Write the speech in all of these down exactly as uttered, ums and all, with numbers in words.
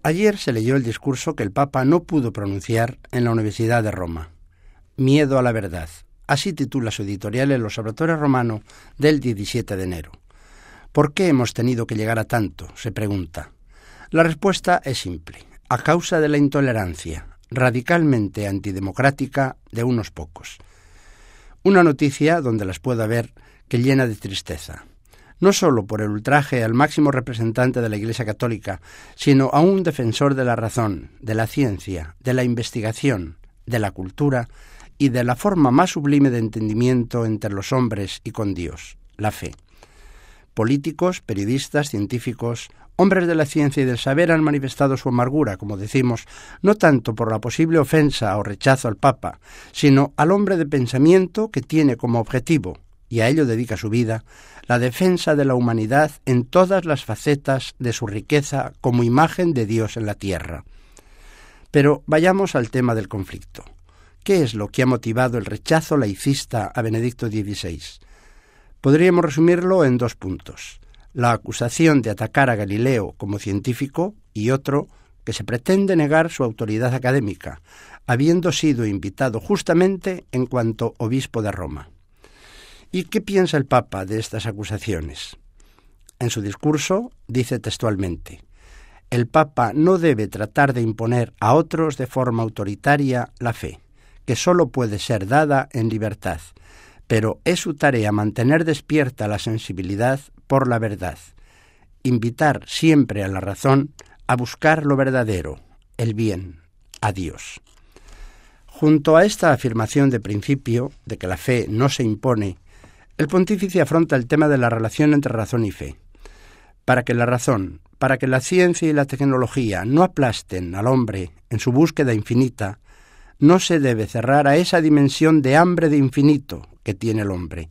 Ayer se leyó el discurso que el Papa no pudo pronunciar en la Universidad de Roma. Miedo a la verdad. Así titula su editorial El Observatorio Romano del diecisiete de enero. ¿Por qué hemos tenido que llegar a tanto?, se pregunta. La respuesta es simple. A causa de la intolerancia radicalmente antidemocrática de unos pocos. Una noticia donde las pueda ver que llena de tristeza. No solo por el ultraje al máximo representante de la Iglesia Católica, sino a un defensor de la razón, de la ciencia, de la investigación, de la cultura y de la forma más sublime de entendimiento entre los hombres y con Dios, la fe. Políticos, periodistas, científicos, hombres de la ciencia y del saber han manifestado su amargura, como decimos, no tanto por la posible ofensa o rechazo al Papa, sino al hombre de pensamiento que tiene como objetivo, y a ello dedica su vida, la defensa de la humanidad en todas las facetas de su riqueza como imagen de Dios en la tierra. Pero vayamos al tema del conflicto. ¿Qué es lo que ha motivado el rechazo laicista a Benedicto dieciséis? Podríamos resumirlo en dos puntos. La acusación de atacar a Galileo como científico y otro, que se pretende negar su autoridad académica, habiendo sido invitado justamente en cuanto obispo de Roma. ¿Y qué piensa el Papa de estas acusaciones? En su discurso dice textualmente: el Papa no debe tratar de imponer a otros de forma autoritaria la fe, que sólo puede ser dada en libertad, pero es su tarea mantener despierta la sensibilidad por la verdad, invitar siempre a la razón a buscar lo verdadero, el bien, a Dios. Junto a esta afirmación de principio, de que la fe no se impone, el pontífice afronta el tema de la relación entre razón y fe. Para que la razón, para que la ciencia y la tecnología no aplasten al hombre en su búsqueda infinita, no se debe cerrar a esa dimensión de hambre de infinito que tiene el hombre.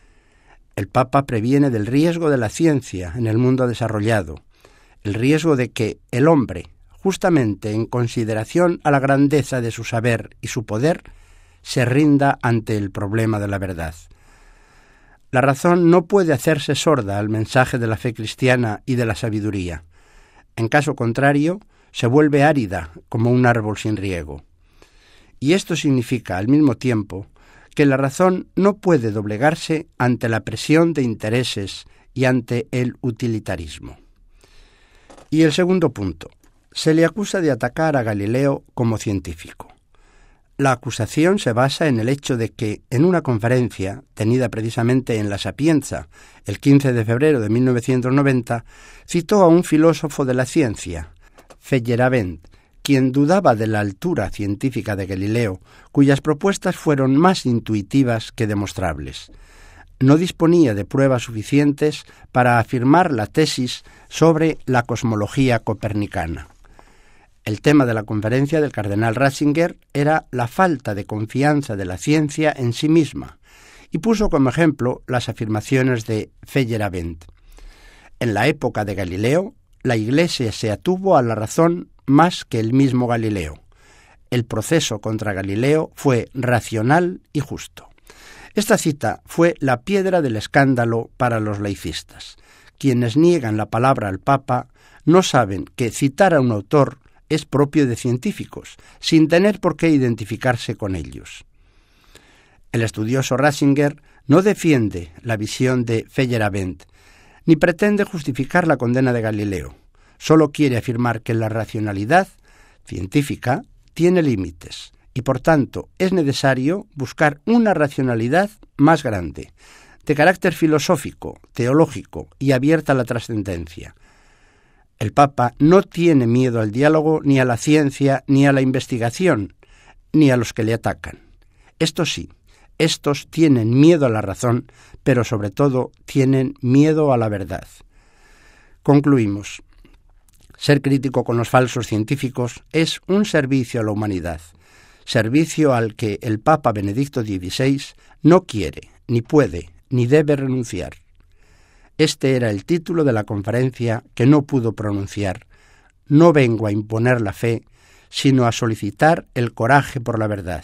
El Papa previene del riesgo de la ciencia en el mundo desarrollado, el riesgo de que el hombre, justamente en consideración a la grandeza de su saber y su poder, se rinda ante el problema de la verdad. La razón no puede hacerse sorda al mensaje de la fe cristiana y de la sabiduría. En caso contrario, se vuelve árida como un árbol sin riego. Y esto significa, al mismo tiempo, que la razón no puede doblegarse ante la presión de intereses y ante el utilitarismo. Y el segundo punto. Se le acusa de atacar a Galileo como científico. La acusación se basa en el hecho de que, en una conferencia tenida precisamente en La Sapienza, el quince de febrero de mil novecientos noventa, citó a un filósofo de la ciencia, Feyerabend, quien dudaba de la altura científica de Galileo, cuyas propuestas fueron más intuitivas que demostrables. No disponía de pruebas suficientes para afirmar la tesis sobre la cosmología copernicana. El tema de la conferencia del cardenal Ratzinger era la falta de confianza de la ciencia en sí misma, y puso como ejemplo las afirmaciones de Feyerabend. En la época de Galileo, la Iglesia se atuvo a la razón más que el mismo Galileo. El proceso contra Galileo fue racional y justo. Esta cita fue la piedra del escándalo para los laicistas. Quienes niegan la palabra al Papa no saben que citar a un autor es propio de científicos, sin tener por qué identificarse con ellos. El estudioso Ratzinger no defiende la visión de Feyerabend, ni pretende justificar la condena de Galileo. Solo quiere afirmar que la racionalidad científica tiene límites y, por tanto, es necesario buscar una racionalidad más grande, de carácter filosófico, teológico y abierta a la trascendencia. El Papa no tiene miedo al diálogo, ni a la ciencia, ni a la investigación, ni a los que le atacan. Estos sí, estos tienen miedo a la razón, pero sobre todo tienen miedo a la verdad. Concluimos. Ser crítico con los falsos científicos es un servicio a la humanidad, servicio al que el Papa Benedicto dieciséis no quiere, ni puede, ni debe renunciar. Este era el título de la conferencia que no pudo pronunciar. No vengo a imponer la fe, sino a solicitar el coraje por la verdad.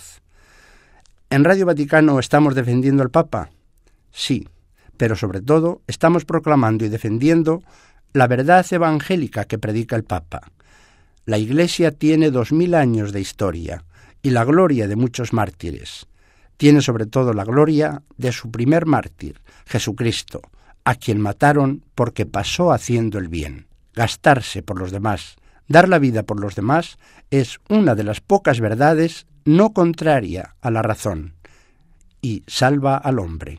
¿En Radio Vaticano estamos defendiendo al Papa? Sí, pero sobre todo estamos proclamando y defendiendo la verdad evangélica que predica el Papa. La Iglesia tiene dos mil años de historia y la gloria de muchos mártires. Tiene sobre todo la gloria de su primer mártir, Jesucristo, a quien mataron porque pasó haciendo el bien. Gastarse por los demás, dar la vida por los demás, es una de las pocas verdades no contraria a la razón y salva al hombre.